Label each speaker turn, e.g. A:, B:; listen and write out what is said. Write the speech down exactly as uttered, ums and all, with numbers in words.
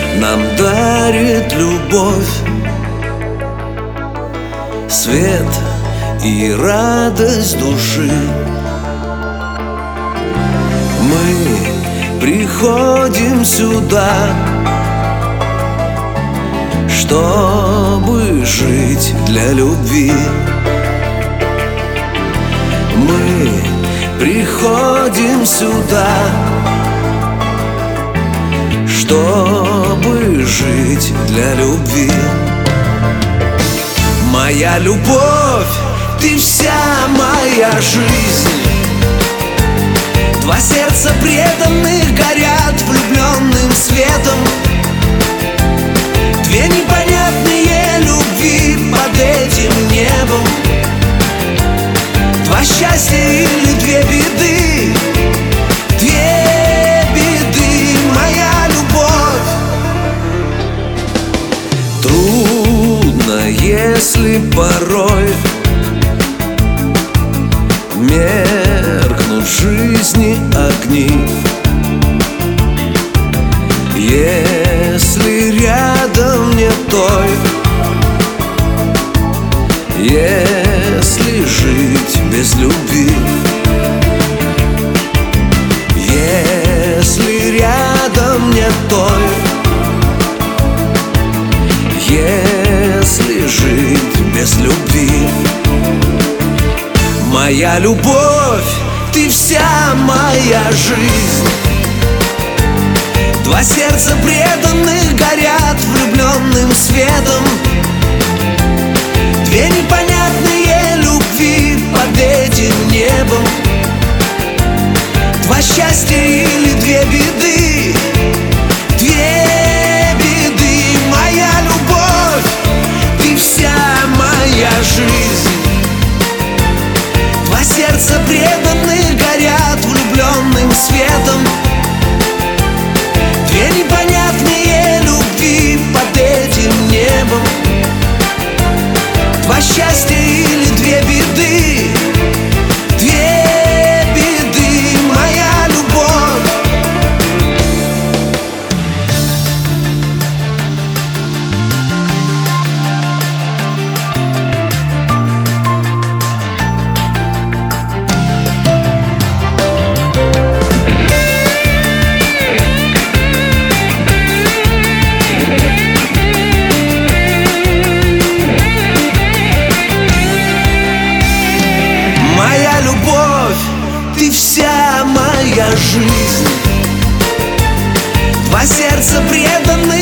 A: нам дарит любовь, свет и радость души. Мы приходим сюда, чтобы жить для любви. Мы приходим сюда, чтобы жить для любви. Моя любовь, ты вся моя жизнь. Два сердца преданных горят влюбленным светом. Две непонятные любви под этим небом. Два счастья или две беды. Две беды, моя любовь. Трудно, если порой меркнут в жизни огни. Если рядом нет той, если жить без любви, если рядом нет той, если жить без любви. Моя любовь, ты вся моя жизнь. Два сердца преданных горят влюбленным светом. Две непонятные любви под этим небом. Два счастья или две беды. Две беды, моя любовь, ты вся моя жизнь. Два сердца преданных горят влюбленным светом. Две непонятные любви под этим небом. Два счастья или две беды. Две беды, моя любовь. Моя любовь, ты вся моя жизнь. Два сердца преданных